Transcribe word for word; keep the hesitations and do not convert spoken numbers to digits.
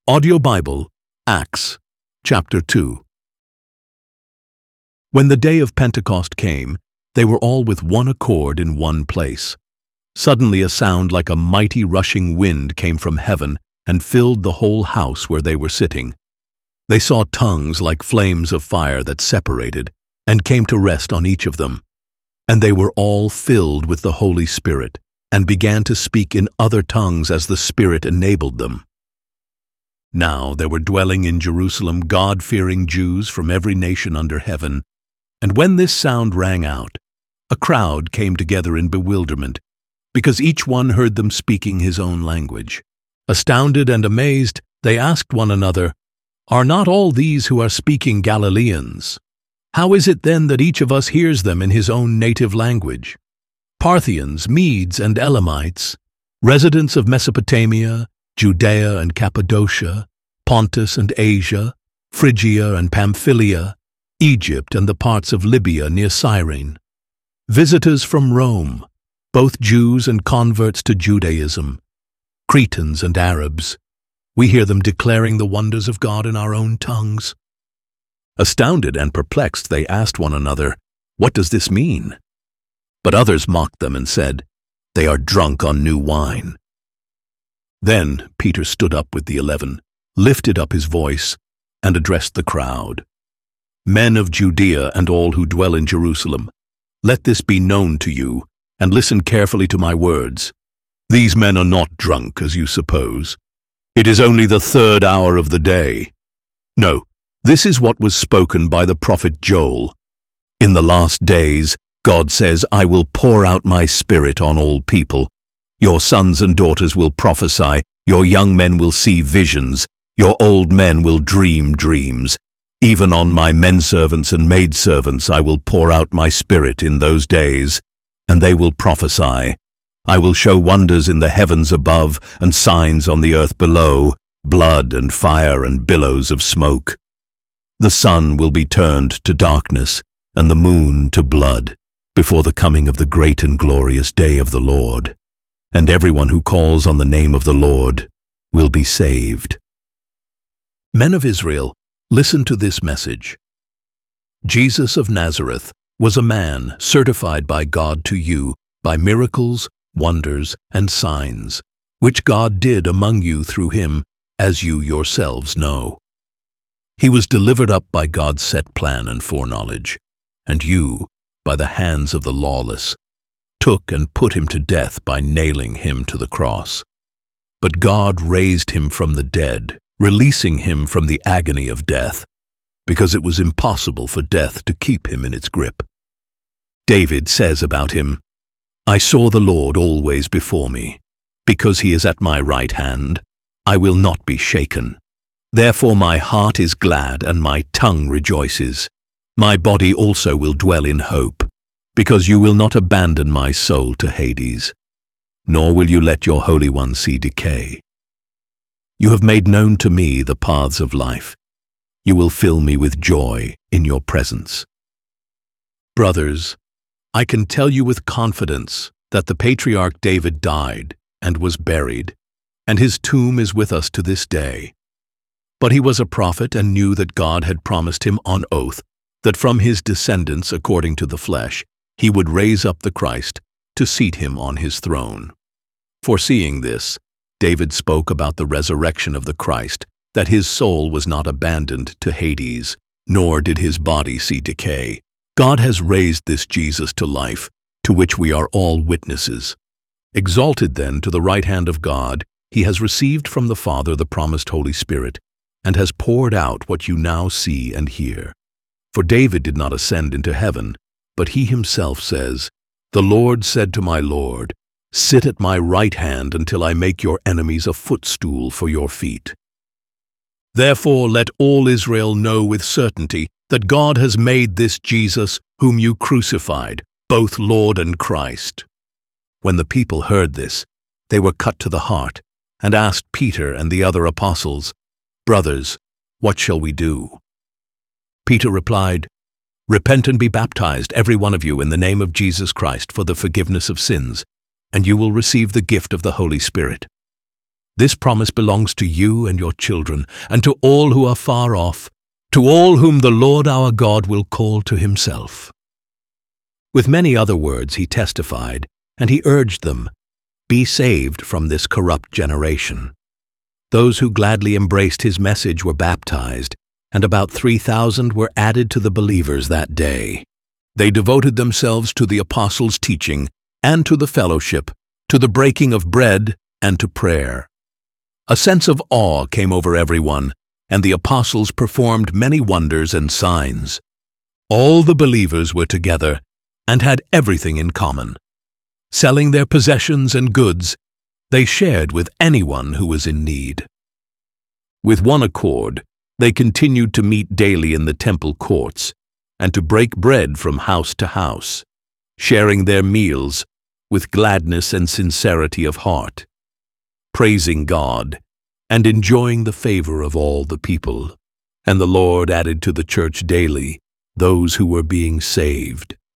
Audio Bible, Acts, chapter two. When the day of Pentecost came, they were all with one accord in one place. Suddenly a sound like a mighty rushing wind came from heaven and filled the whole house where they were sitting. They saw tongues like flames of fire that separated and came to rest on each of them. And they were all filled with the Holy Spirit and began to speak in other tongues as the Spirit enabled them. Now there were dwelling in Jerusalem God-fearing Jews from every nation under heaven, and when this sound rang out, a crowd came together in bewilderment, because each one heard them speaking his own language. Astounded and amazed, they asked one another, "Are not all these who are speaking Galileans? How is it then that each of us hears them in his own native language? Parthians, Medes, and Elamites, residents of Mesopotamia, Judea and Cappadocia, Pontus and Asia, Phrygia and Pamphylia, Egypt and the parts of Libya near Cyrene, visitors from Rome, both Jews and converts to Judaism, Cretans and Arabs, we hear them declaring the wonders of God in our own tongues." Astounded and perplexed, they asked one another, "What does this mean?" But others mocked them and said, "They are drunk on new wine." Then Peter stood up with the eleven, lifted up his voice, and addressed the crowd. "Men of Judea and all who dwell in Jerusalem, let this be known to you, and listen carefully to my words. These men are not drunk, as you suppose. It is only the third hour of the day. No, this is what was spoken by the prophet Joel. In the last days, God says, I will pour out my Spirit on all people. Your sons and daughters will prophesy, your young men will see visions, your old men will dream dreams. Even on my menservants and maidservants I will pour out my Spirit in those days, and they will prophesy. I will show wonders in the heavens above and signs on the earth below, blood and fire and billows of smoke. The sun will be turned to darkness and the moon to blood before the coming of the great and glorious day of the Lord. And everyone who calls on the name of the Lord will be saved." Men of Israel, listen to this message. Jesus of Nazareth was a man certified by God to you by miracles, wonders, and signs, which God did among you through him, as you yourselves know. He was delivered up by God's set plan and foreknowledge, and you, by the hands of the lawless, took and put him to death by nailing him to the cross. But God raised him from the dead, releasing him from the agony of death, because it was impossible for death to keep him in its grip. David says about him, "I saw the Lord always before me. Because he is at my right hand, I will not be shaken. Therefore my heart is glad and my tongue rejoices. My body also will dwell in hope, because you will not abandon my soul to Hades, nor will you let your Holy One see decay. You have made known to me the paths of life. You will fill me with joy in your presence." Brothers, I can tell you with confidence that the patriarch David died and was buried, and his tomb is with us to this day. But he was a prophet and knew that God had promised him on oath that from his descendants according to the flesh he would raise up the Christ to seat him on his throne. Foreseeing this, David spoke about the resurrection of the Christ, that his soul was not abandoned to Hades, nor did his body see decay. God has raised this Jesus to life, to which we are all witnesses. Exalted then to the right hand of God, he has received from the Father the promised Holy Spirit, and has poured out what you now see and hear. For David did not ascend into heaven, but he himself says, "The Lord said to my Lord, sit at my right hand until I make your enemies a footstool for your feet." Therefore let all Israel know with certainty that God has made this Jesus, whom you crucified, both Lord and Christ. When the people heard this, they were cut to the heart, and asked Peter and the other apostles, "Brothers, what shall we do?" Peter replied, "Repent and be baptized, every one of you, in the name of Jesus Christ for the forgiveness of sins, and you will receive the gift of the Holy Spirit. This promise belongs to you and your children, and to all who are far off, to all whom the Lord our God will call to himself." With many other words he testified, and he urged them, "Be saved from this corrupt generation." Those who gladly embraced his message were baptized, and about three thousand were added to the believers that day. They devoted themselves to the apostles' teaching, and to the fellowship, to the breaking of bread, and to prayer. A sense of awe came over everyone, and the apostles performed many wonders and signs. All the believers were together and had everything in common. Selling their possessions and goods, they shared with anyone who was in need. With one accord, they continued to meet daily in the temple courts and to break bread from house to house, sharing their meals with gladness and sincerity of heart, praising God and enjoying the favor of all the people. And the Lord added to the church daily those who were being saved.